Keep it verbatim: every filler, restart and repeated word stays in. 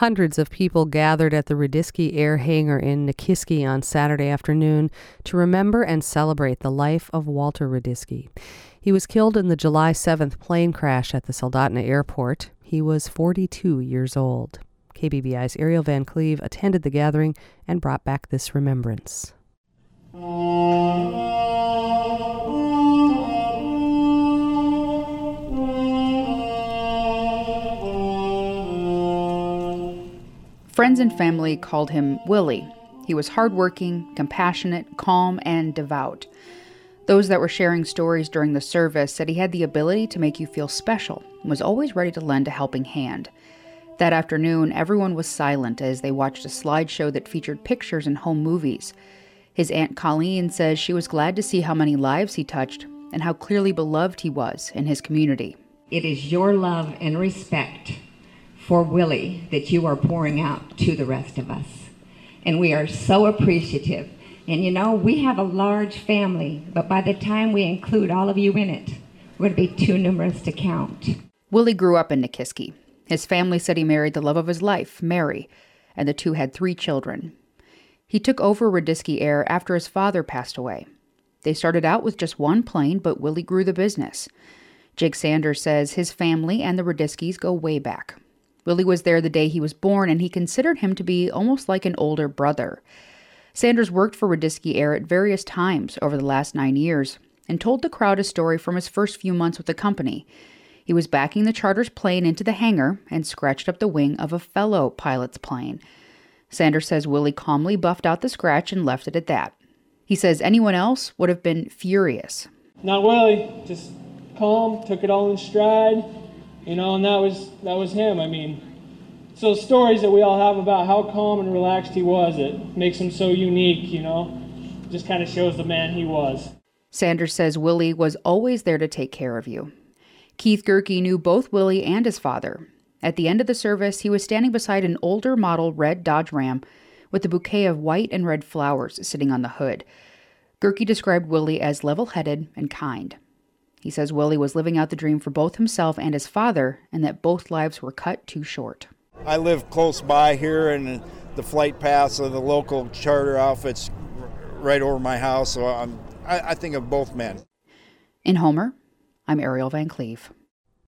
Hundreds of people gathered at the Radisky Air Hangar in Nikiski on Saturday afternoon to remember and celebrate the life of Walter Radisky. He was killed in the July seventh plane crash at the Soldotna Airport. He was forty-two years old. K B B I's Ariel Van Cleve attended the gathering and brought back this remembrance. Friends and family called him Willie. He was hardworking, compassionate, calm, and devout. Those that were sharing stories during the service said he had the ability to make you feel special and was always ready to lend a helping hand. That afternoon, everyone was silent as they watched a slideshow that featured pictures and home movies. His Aunt Colleen says she was glad to see how many lives he touched and how clearly beloved he was in his community. It is your love and respect for Willie that you are pouring out to the rest of us. And we are so appreciative. And you know, we have a large family, but by the time we include all of you in it, we're going to be too numerous to count. Willie grew up in Nikiski. His family said he married the love of his life, Mary, and the two had three children. He took over Radisky Air after his father passed away. They started out with just one plane, but Willie grew the business. Jake Sanders says his family and the Radiskys go way back. Willie was there the day he was born, and he considered him to be almost like an older brother. Sanders worked for Radisky Air at various times over the last nine years and told the crowd a story from his first few months with the company. He was backing the charter's plane into the hangar and scratched up the wing of a fellow pilot's plane. Sanders says Willie calmly buffed out the scratch and left it at that. He says anyone else would have been furious. Not Willie, just calm, took it all in stride. You know, and that was that was him. I mean, so stories that we all have about how calm and relaxed he was, it makes him so unique, you know. Just kind of shows the man he was. Sanders says Willie was always there to take care of you. Keith Gerke knew both Willie and his father. At the end of the service, he was standing beside an older model red Dodge Ram with a bouquet of white and red flowers sitting on the hood. Gerke described Willie as level-headed and kind. He says Willie was living out the dream for both himself and his father, and that both lives were cut too short. I live close by here, and the flight paths of the local charter outfits right over my house, so I'm, I, I think of both men. In Homer, I'm Ariel Van Cleve.